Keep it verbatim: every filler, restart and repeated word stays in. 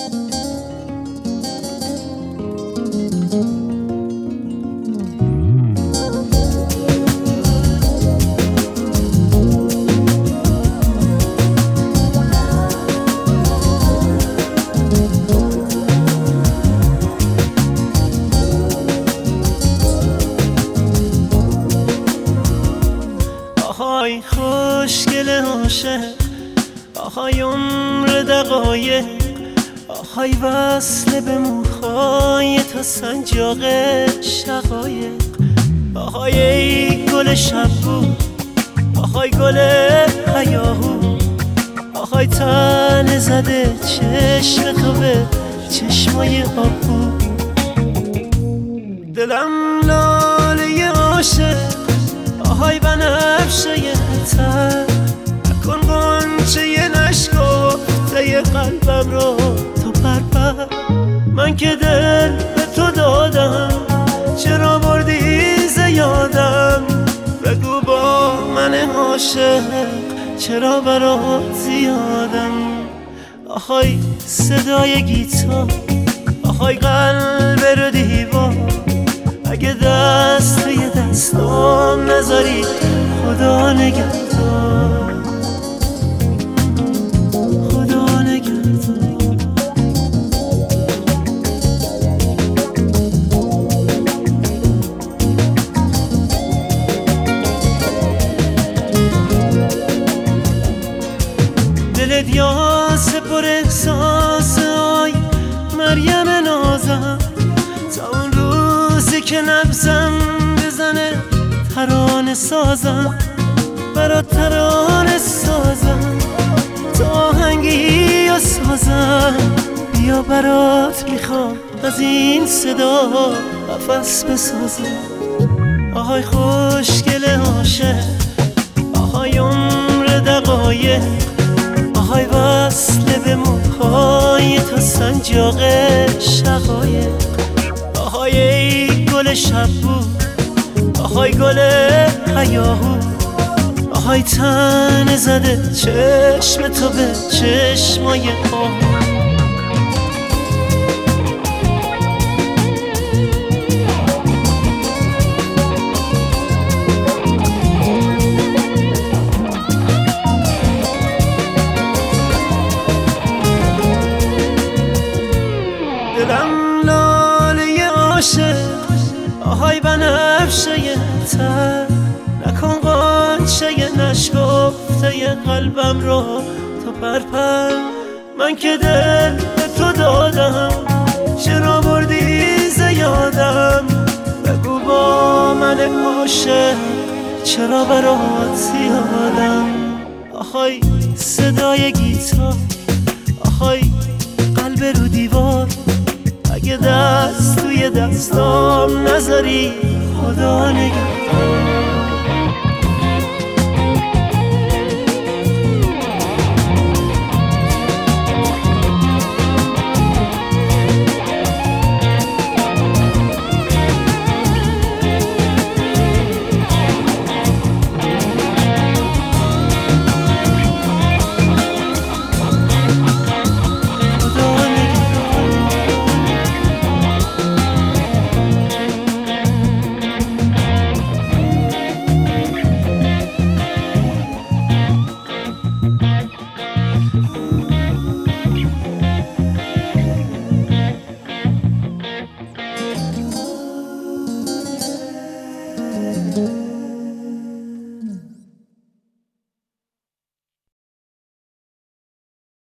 آهای خوشگل عاشق، آهای عمر دقایق، آهای وصل به موهای تا سنجاق شقایق، آهای ای گل شبو، آهای گل هیاهو، آهای تن زده چشم تو به چشمای آبو. دلم لاله عاشق، آهای بنفشه تر، نکن غنچه نشکفته قلبم رو تو پرپر. من که دل به تو دادم، چرا بردی ز یادم؟ بگو با من عاشق چرا برات زیادم؟ آهای صدای گیتار، آهای قلب رو دیوار، اگه دست توی دستام نذاری خدا نگهدار، خدا نگهدار. دلت یاسه پر احساس، آی مریم نازم، تا اون روزی که نبزم بزنه ترانه سازم، برات ترانه سازم، تا آهنگی و سازم. بیا برات میخوام از این صدا قفس بسازم. آهای خوشگل عاشق، آهای عمر دقایق، آهای وصل به موهای تا سنجاق شقایق، آهای ای گل شبو، آهای گل هیاهو، آهای تن زده چشم تو به چشمای آهو. دلم لاله عاشق، آهای بنفشه تر، نکن غنچه نشکفته قلبم رو تو پرپر. من که دل به تو دادم، چرا بردی ز یادم؟ بگو با من عاشق چرا برات زیادم؟ آهای صدای گیتار، آهای قلب رو دیوار، اگه دست توی دستام نذاری خدا نگهدار.